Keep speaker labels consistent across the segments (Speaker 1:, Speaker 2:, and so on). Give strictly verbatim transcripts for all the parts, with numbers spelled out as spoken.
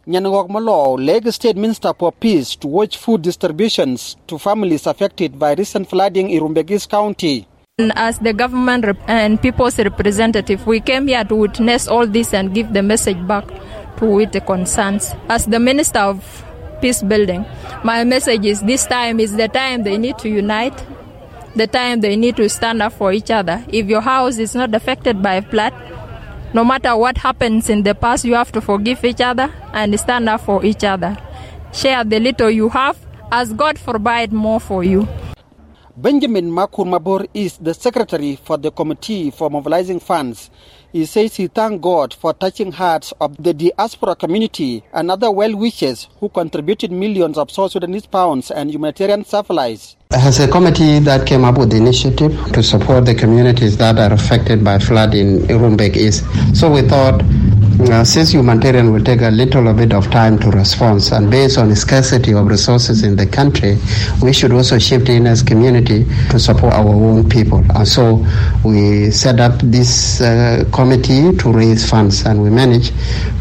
Speaker 1: Nyanagok Malo, Lagos State Minister for Peace, to watch food distributions to families affected by recent flooding in Rumbegis County.
Speaker 2: As the government rep- and people's representative, we came here to witness all this and give the message back to with the concerns. As the Minister of Peace Building, my message is this time is the time they need to unite, the time they need to stand up for each other. If your house is not affected by a flood, no matter what happens in the past, you have to forgive each other and stand up for each other. Share the little you have as God provide more for you.
Speaker 1: Benjamin Makur Mabor is the secretary for the Committee for Mobilizing Funds. He says he thanks God for touching hearts of the diaspora community and other well-wishers who contributed millions of South Sudanese pounds and humanitarian supplies.
Speaker 3: As a committee that came up with the initiative to support the communities that are affected by flood in Rumbek East. So we thought, uh, since humanitarian will take a little bit of time to respond, and based on the scarcity of resources in the country, we should also shift in as community to support our own people. And so we set up this uh, committee to raise funds, and we managed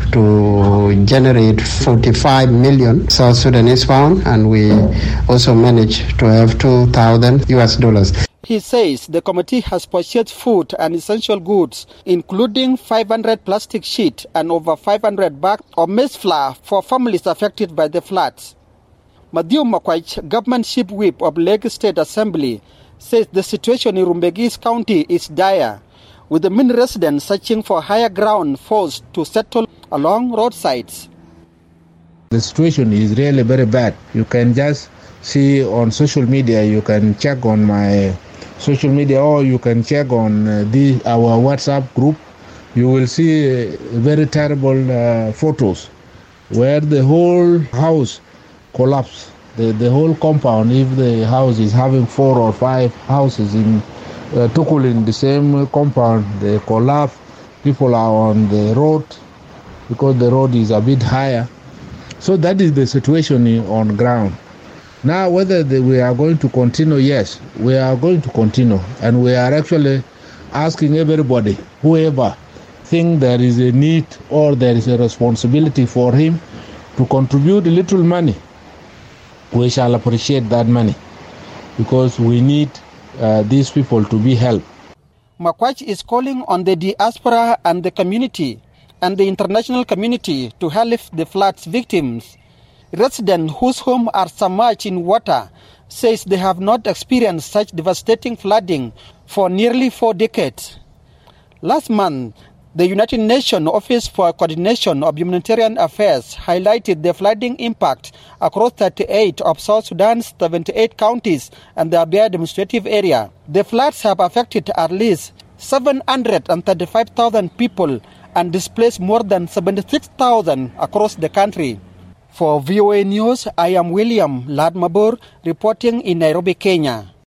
Speaker 3: to generate forty-five million South Sudanese pounds, and we also managed to have two thousand U S dollars.
Speaker 1: He says the committee has purchased food and essential goods, including five hundred plastic sheets and over five hundred bags of maize flour for families affected by the floods. Matthew Makwach, government chief whip of Lagos State Assembly, says the situation in Rumbegis County is dire, with the many residents searching for higher ground forced to settle along roadsides.
Speaker 4: The situation is really very bad. You can just see on social media, you can check on my social media, or you can check on uh, the, our WhatsApp group. You will see uh, very terrible uh, photos where the whole house collapsed. The, the whole compound, if the house is having four or five houses in Uh, Tukul in the same compound, they collapse. People are on the road because the road is a bit higher. So that is the situation on ground. Now, whether the, we are going to continue, yes, we are going to continue. And we are actually asking everybody, whoever think there is a need or there is a responsibility for him to contribute a little money. We shall appreciate that money because we need Uh, these people to be helped.
Speaker 1: Makwach is calling on the diaspora and the community and the international community to help the floods victims. Residents whose homes are submerged in water says they have not experienced such devastating flooding for nearly four decades. Last month, the United Nations Office for Coordination of Humanitarian Affairs highlighted the flooding impact across thirty-eight of South Sudan's seventy-eight counties and the Abyei administrative area. The floods have affected at least seven hundred thirty-five thousand people and displaced more than seventy-six thousand across the country. For V O A News, I am William Ladmabur reporting in Nairobi, Kenya.